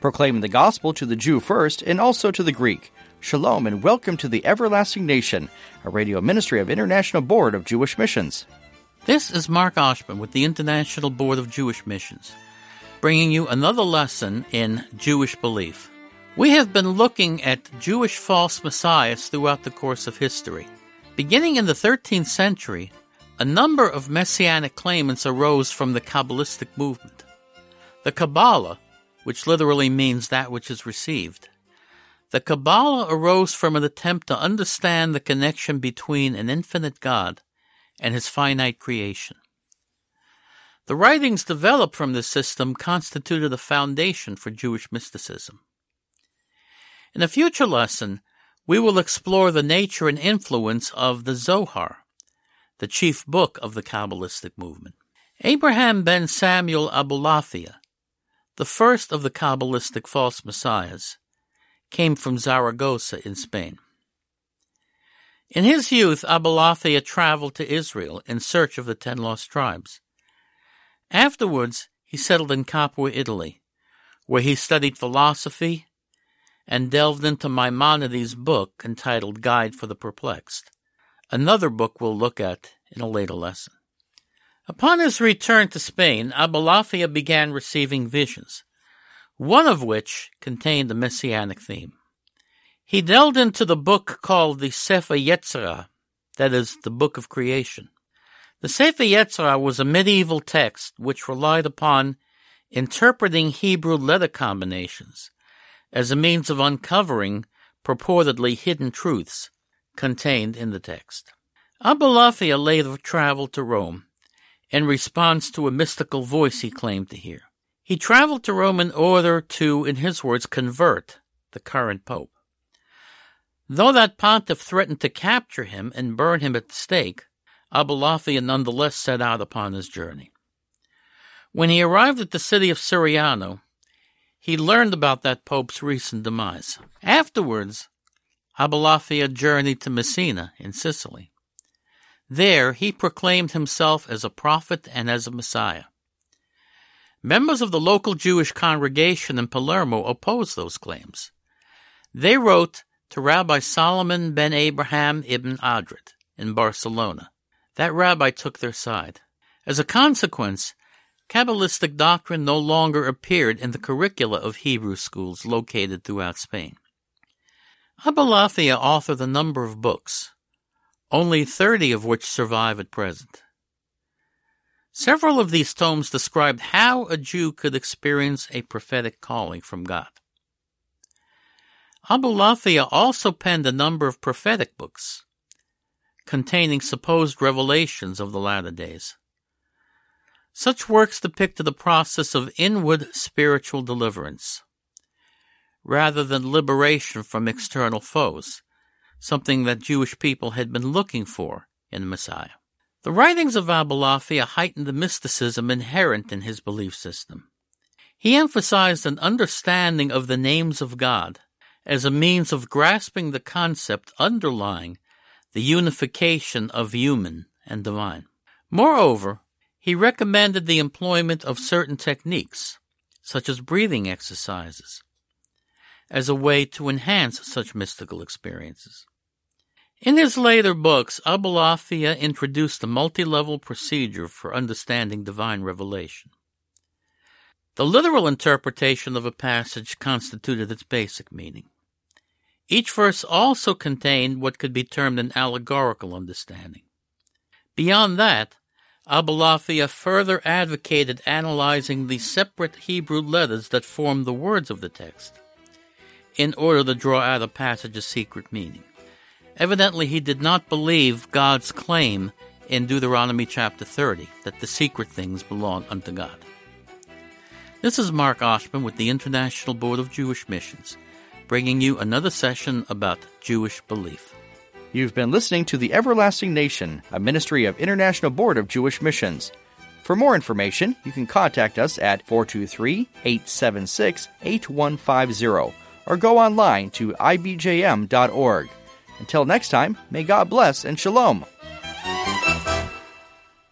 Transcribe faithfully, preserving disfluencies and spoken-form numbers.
proclaiming the gospel to the Jew first and also to the Greek. Shalom and welcome to the Everlasting Nation, a radio ministry of International Board of Jewish Missions. This is Mark Oshman with the International Board of Jewish Missions, bringing you another lesson in Jewish belief. We have been looking at Jewish false messiahs throughout the course of history. Beginning in the thirteenth century, a number of messianic claimants arose from the Kabbalistic movement. The Kabbalah, which literally means that which is received. The Kabbalah arose from an attempt to understand the connection between an infinite God and his finite creation. The writings developed from this system constituted a foundation for Jewish mysticism. In a future lesson, we will explore the nature and influence of the Zohar, the chief book of the Kabbalistic movement. Abraham ben Samuel Abulafia, the first of the Kabbalistic false messiahs, came from Zaragoza in Spain. In his youth, Abulafia traveled to Israel in search of the ten lost tribes. Afterwards, he settled in Capua, Italy, where he studied philosophy and delved into Maimonides' book entitled Guide for the Perplexed, another book we'll look at in a later lesson. Upon his return to Spain, Abulafia began receiving visions, one of which contained a messianic theme. He delved into the book called the Sefer Yetzirah, that is, the Book of Creation. The Sefer Yetzirah was a medieval text which relied upon interpreting Hebrew letter combinations as a means of uncovering purportedly hidden truths contained in the text. Abulafia later traveled to Rome in response to a mystical voice he claimed to hear. He traveled to Rome in order to, in his words, convert the current pope. Though that pontiff threatened to capture him and burn him at the stake, Abulafia nonetheless set out upon his journey. When he arrived at the city of Suriano, he learned about that pope's recent demise. Afterwards, Abulafia journeyed to Messina in Sicily. There, he proclaimed himself as a prophet and as a Messiah. Members of the local Jewish congregation in Palermo opposed those claims. They wrote to Rabbi Solomon ben Abraham ibn Adret in Barcelona. That rabbi took their side. As a consequence, Kabbalistic doctrine no longer appeared in the curricula of Hebrew schools located throughout Spain. Abulafia authored a number of books, only thirty of which survive at present. Several of these tomes described how a Jew could experience a prophetic calling from God. Abulafia also penned a number of prophetic books containing supposed revelations of the latter days. Such works depicted the process of inward spiritual deliverance, rather than liberation from external foes, something that Jewish people had been looking for in the Messiah. The writings of Abulafia heightened the mysticism inherent in his belief system. He emphasized an understanding of the names of God as a means of grasping the concept underlying the unification of human and divine. Moreover, he recommended the employment of certain techniques, such as breathing exercises, as a way to enhance such mystical experiences. In his later books, Abulafia introduced a multi-level procedure for understanding divine revelation. The literal interpretation of a passage constituted its basic meaning. Each verse also contained what could be termed an allegorical understanding. Beyond that, Abulafia further advocated analyzing the separate Hebrew letters that form the words of the text, in order to draw out a passage's secret meaning. Evidently, he did not believe God's claim in Deuteronomy chapter thirty, that the secret things belong unto God. This is Mark Oshman with the International Board of Jewish Missions, bringing you another session about Jewish belief. You've been listening to The Everlasting Nation, a ministry of International Board of Jewish Missions. For more information, you can contact us at four two three, eight seven six, eight one five zero or go online to I B J M dot org. Until next time, may God bless and shalom.